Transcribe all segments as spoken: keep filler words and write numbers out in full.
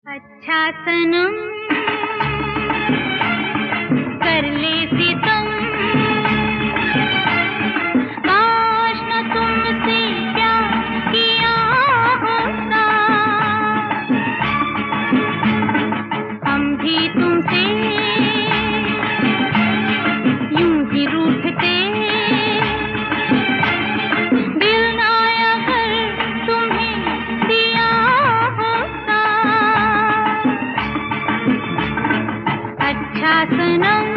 अच्छा सनम कर ले सितम, काश न तुमसे प्यार किया होता, हम भी तुमसे यूं ही रूठते। दिल ना अगर तुम्हें दिया होता, अच्छा सनम।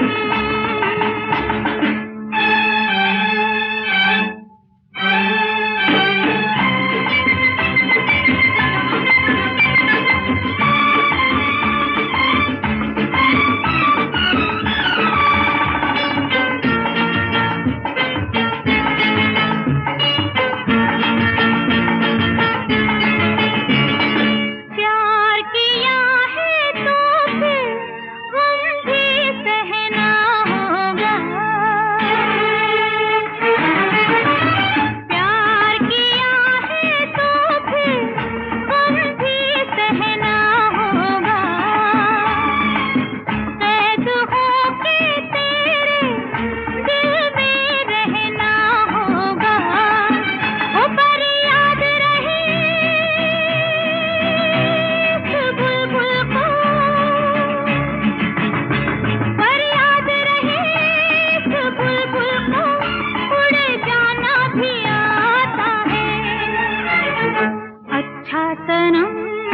सनम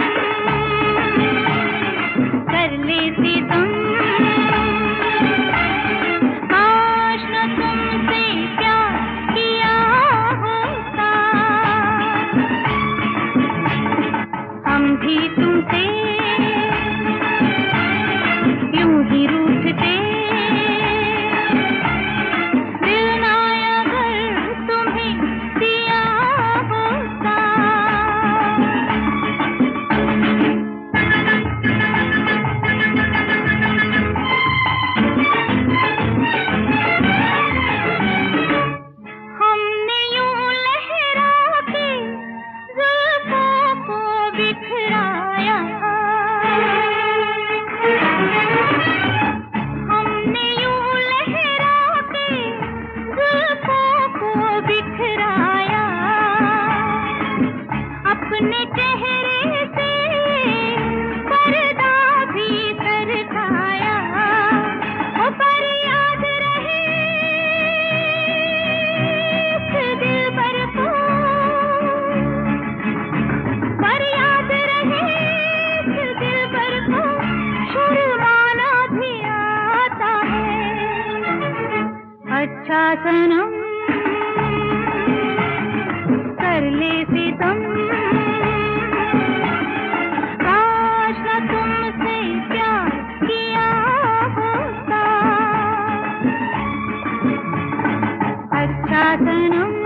कर ले सितम, काश न तुमसे प्यार किया होता, हम भी तुमसे यूं ही रूठते। दिल ना अगर तुम्हें दिया होता, अपने चेहरे से पर्दा भी सरकाया, वो पर याद रहे इस दिलबर को, पर याद रहे इस दिलबर को, शर्माना भी आता है। अच्छा सनम कर ले सितम, काश न तुमसे प्यार किया होता, अच्छा सनम।